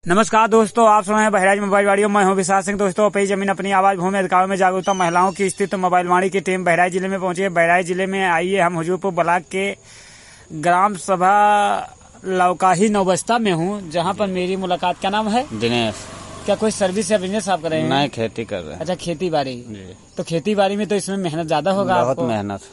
नमस्कार दोस्तों, आप सुन रहे हैं बहराइच मोबाइल वाड़ी। मैं हूं विशाल सिंह। दोस्तों, अपनी जमीन अपनी आवाज भूमि अधिकारों में जागरूकता महिलाओं की स्थिति मोबाइल वाणी की टीम बहराइच जिले में पहुंची है। बहराइच जिले में आइए, हम हुजूरपुर ब्लॉक के ग्राम सभा लौकाही नौबस्ता में हूं, जहां पर मेरी मुलाकात। क्या नाम है? दिनेश। क्या कोई सर्विस या बिजनेस आप कर रहे हैं? नहीं, खेती कर रहे हैं। अच्छा, खेती बाड़ी। तो खेती बाड़ी में तो इसमें मेहनत ज्यादा होगा। बहुत मेहनत।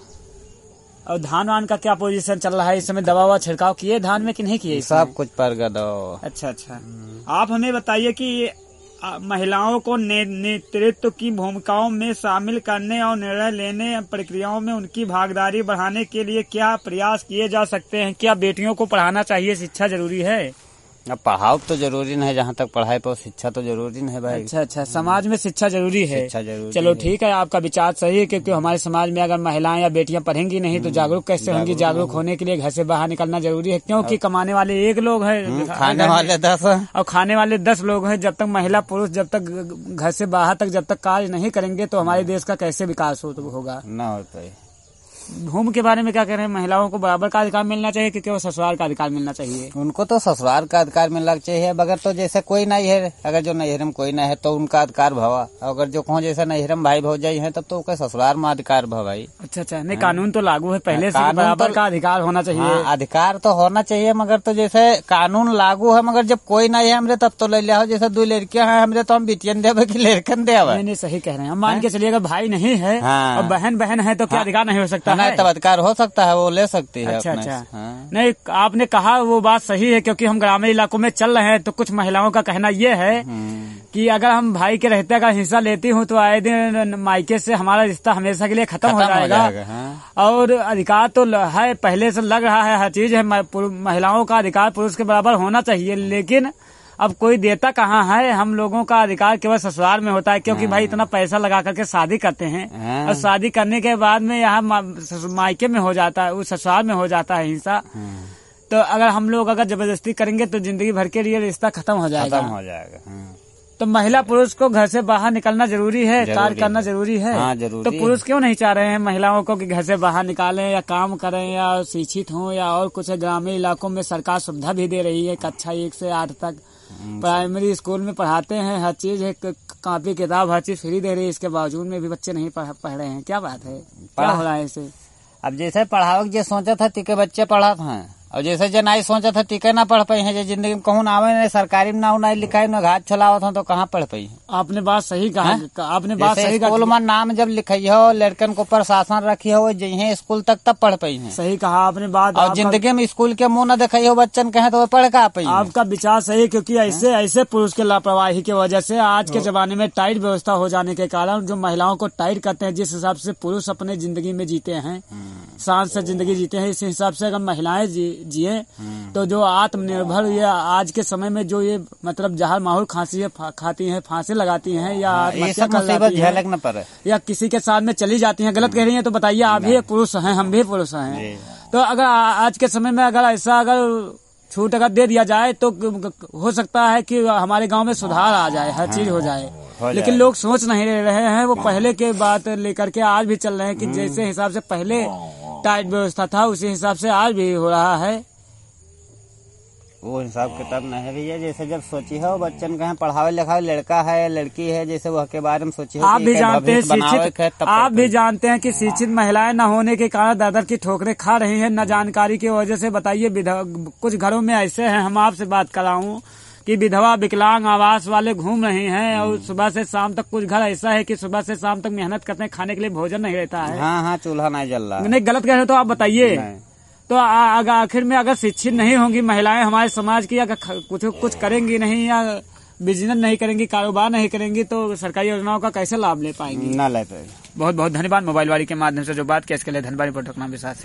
और धान वान का क्या पोजीशन चल रहा है इस समय? दवा वा छिड़काव किए धान में कि नहीं किए? सब कुछ पर गया। अच्छा, आप हमें बताइए कि महिलाओं को नेतृत्व की भूमिकाओं में शामिल करने और निर्णय लेने प्रक्रियाओं में उनकी भागीदारी बढ़ाने के लिए क्या प्रयास किए जा सकते हैं? क्या बेटियों को पढ़ाना चाहिए? शिक्षा जरूरी है? अब पढ़ाओ तो जरूरी नहीं, जहाँ तक पढ़ाई पर शिक्षा तो जरूरी नहीं भाई। अच्छा, समाज में शिक्षा जरूरी है। शिक्षा जरूरी। चलो ठीक है, आपका विचार सही है, क्योंकि हमारे समाज में अगर महिलाएं या बेटियां पढ़ेंगी नहीं तो जागरूक कैसे होंगी? जागरूक होने के लिए घर से बाहर निकलना जरूरी है, क्योंकि कमाने वाले एक लोग हैं, खाने वाले 10 और खाने वाले 10 लोग हैं। जब तक महिला पुरुष जब तक घर से बाहर तक जब तक कार्य नहीं करेंगे तो हमारे देश का कैसे विकास होगा? न होता है। भूमि के बारे में क्या कह रहे हैं? महिलाओं को बराबर का अधिकार मिलना चाहिए कि केवल ससुराल का अधिकार मिलना चाहिए? उनको तो ससुराल का अधिकार मिलना चाहिए, मगर तो जैसे कोई नहीं है, अगर जो नैहरम कोई नहीं है तो उनका अधिकार भवा। अगर जो कहूँ जैसे नैहरम भाई भौजाई है तब तो उनका ससुराल में अधिकार भवाई। अच्छा, नहीं कानून तो लागू है पहले से, बराबर का अधिकार होना चाहिए। अधिकार तो होना चाहिए, मगर तो जैसे कानून लागू है, मगर जब कोई नहीं है हमरे तब तो ले लिया हो। जैसे 2 लड़कियां हैं हमरे तो हम बिटियन देवे की लड़कन देवे। नहीं, सही कह रहे हैं। हम मान के चलिए अगर भाई नहीं है और बहन है तो क्या अधिकार नहीं हो सकता? नहीं, तब अधिकार हो सकता है, वो ले सकती है। अच्छा। नहीं, आपने कहा वो बात सही है, क्योंकि हम ग्रामीण इलाकों में चल रहे हैं तो कुछ महिलाओं का कहना ये है कि अगर हम भाई के रहते अगर हिस्सा लेती हूँ तो आए दिन मायके से हमारा रिश्ता हमेशा के लिए खत्म हो जाएगा। और अधिकार तो है, पहले से लग रहा है, हर चीज है। महिलाओं का अधिकार पुरुष के बराबर होना चाहिए, लेकिन अब कोई देता कहाँ है? हम लोगों का अधिकार केवल ससुराल में होता है, क्योंकि भाई इतना पैसा लगा करके शादी करते हैं और शादी करने के बाद में यहाँ मायके में हो जाता है, उस ससुराल में हो जाता है हिंसा। तो अगर हम लोग अगर जबरदस्ती करेंगे तो जिंदगी भर के लिए रिश्ता खत्म हो जाएगा। तो महिला पुरुष को घर से बाहर निकलना जरूरी है, कार्य करना जरूरी है। जरूरी। तो पुरुष क्यों नहीं चाह रहे हैं महिलाओं को कि घर से बाहर निकालें या काम करें या शिक्षित हों या और कुछ? ग्रामीण इलाकों में सरकार सुविधा भी दे रही है, कक्षा 1 से 8 तक प्राइमरी स्कूल में पढ़ाते हैं, हर चीज है, कॉपी किताब हर चीज फ्री दे रही है। इसके बावजूद में भी बच्चे नहीं पढ़ रहे हैं। क्या बात है? क्या हो रहा है इसे? अब जैसे पढ़ाओ जो सोचा था टिके बच्चे पढ़ा था, और जैसे जो नहीं सोचा था टिके ना पढ़ पाई है। जो जिंदगी में कहूँ आवे नहीं, सरकारी में ना लिखाई न घाट चलावत हो तो कहाँ पढ़ पाई है? आपने बात सही कहा। आपने बात सही कहा। स्कूल में नाम जब लिखाई हो, लड़कन को प्रशासन रखी हो, जही स्कूल तक तब पढ़ पाई है। सही कहा आपने बात। और जिंदगी में स्कूल के मुंह न दिखाई हो बच्चन कहे तो वो पढ़ का पाई। आपका विचार सही है, क्योंकि ऐसे पुरुष के लापरवाही की वजह से आज के जमाने में टाइट व्यवस्था हो जाने के कारण जो महिलाओं को टाइट करते हैं, जिस हिसाब से पुरुष अपने जिंदगी में जीते हैं, शान से जिंदगी जीते हैं, इस हिसाब से अगर महिलाएं जिए तो जो आत्मनिर्भर ये आज के समय में जो ये मतलब जहर माहौल खाती हैं, फांसी लगाती हैं या आत्महत्या कर लेती हैं या किसी के साथ में चली जाती हैं, गलत कह रही हैं। तो बताइए, आप भी पुरुष हैं, हम भी पुरुष हैं। तो अगर आज के समय में अगर ऐसा अगर छूट अगर दे दिया जाए तो हो सकता है कि हमारे गांव में सुधार आ जाए, हर चीज हो जाए। लेकिन लोग सोच नहीं रहे हैं। वो पहले के बात लेकर के आज भी चल रहे हैं कि जैसे हिसाब से पहले टाइट व्यवस्था था उसी हिसाब से आज भी हो रहा है। वो हिसाब किताब नहीं भैया। जैसे जब सोची है बच्चन कहे पढ़ावे लिखावे, लड़का है लड़की है, जैसे वह के बारे में सोची है। आप भी जानते हैं कि शिक्षित महिलाएं न होने के कारण दादर की ठोकरें खा रही हैं, न जानकारी की वजह से। बताइए, कुछ घरों में ऐसे हैं, हम आपसे बात कराऊं कि विधवा विकलांग आवास वाले घूम रहे हैं और सुबह से शाम तक कुछ घर ऐसा है कि सुबह से शाम तक मेहनत करते हैं, खाने के लिए भोजन नहीं रहता है। हाँ, चूल्हा नहीं जल रहा। नहीं, गलत कह रहे हो तो आप बताइए। तो आखिर में अगर शिक्षित नहीं होंगी महिलाएं हमारे समाज की, अगर कुछ करेंगी नहीं या बिजनेस नहीं करेंगी, कारोबार नहीं करेंगी, तो सरकारी योजनाओं का कैसे लाभ ले पाएंगी? ना ले पाएंगे। बहुत बहुत धन्यवाद मोबाइल वाड़ी के माध्यम से जो बात किया इसके लिए। धन्यवाद। रिपोर्टर नाम विशाल।